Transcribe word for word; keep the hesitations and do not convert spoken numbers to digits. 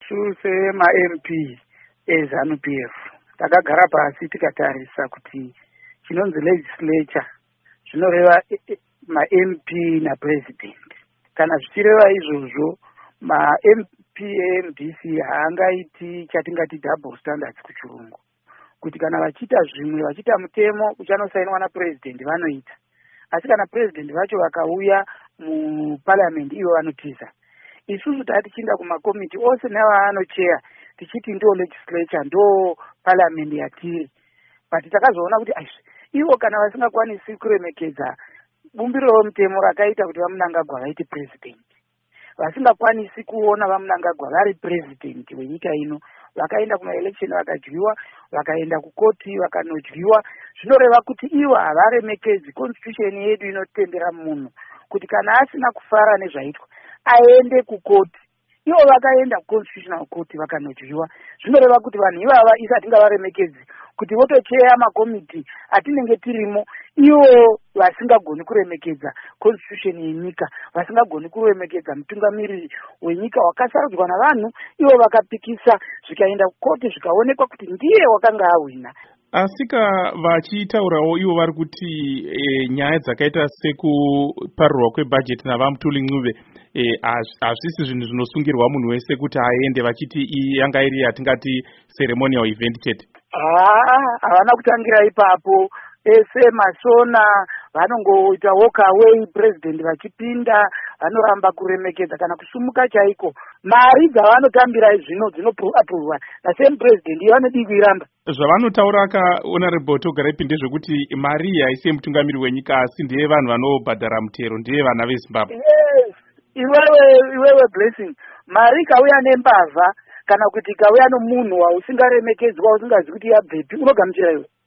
isu sema-M P eZANU P F takagara pasi tikatarisa kuti chinonzi legislature zvinoreva ma-M P napresident. Kana zvichireva izvozvo ma-M P e-M D C haangaiti chatingati double standards kuchirungu, kuti kana vachiita zvimwe vachiita mutemo uchanosainwa napresident vanoita, asi kana president vacho vakauya muparliament ivo vanotiza. Isusu tatichinda kumakomiti ose nevanocheya tichiti ndo legislature ndo parliament yatiri, but takazoona kuti aizvi ivo kana vasingakwanisi kuremekedza bumbiro romutemo rakaita kuti vamunangagwa vaiti president, vasingakwanisi kuona vamunangagwa vari president wenyika ino, vakaenda kumaelection vakadyiwa, vakaenda kukoti vakanodyiwa, zvinoreva kuti ivo havaremekedzi constitution yedu inotendera munhu kuti kana asina kufara nezvaitwa aende kukoti. Ivo vakaenda kuconstitutional court vakanodyiwa, zvinoreva kuti vanhu ivava isati ngavaremekedzi kuti votocheya makomiti atinenge tirimo, ivo vasingagoni kuremekedza constitution yenyika, vasingagoni kuremekedza mutungamiriri wenyika wakasarudzwa navanhu, ivo vakapikisa zvikaenda kukoti zvikaonekwa kuti ndiye wakanga awina. Asika vachitaurawo ivo vari kuti e, nyaya dzakaita sekuparirwa kwebhajeti navamutuli Ncube hazvisi e, zvinhu zvinosungirwa munhu wese kuti aende, vachiti yanga iri yatingati ceremonial event chete. Haa, havana kutangira ipapo, ese masona vanongoita walk away president vachipinda, vanoramba kuremekedza kana kusumuka chaiko. Mari dzavanotambira zvino dzinoapurwa nasame president vanodi kuiramba. Zvavanotaura kahonorable Togarepi ndezvekuti mari haisi mutungamiri wenyika asi ndiye vanhu vanobhadhara mutero, ndiye vana veZimbabwe. Yes, iwewe iwewe Blessing, mari ikauya nembavha kana kuti ikauya nomunhu wausingaremekedzwa usingazi kuti yabvepi unogamuchira iwe.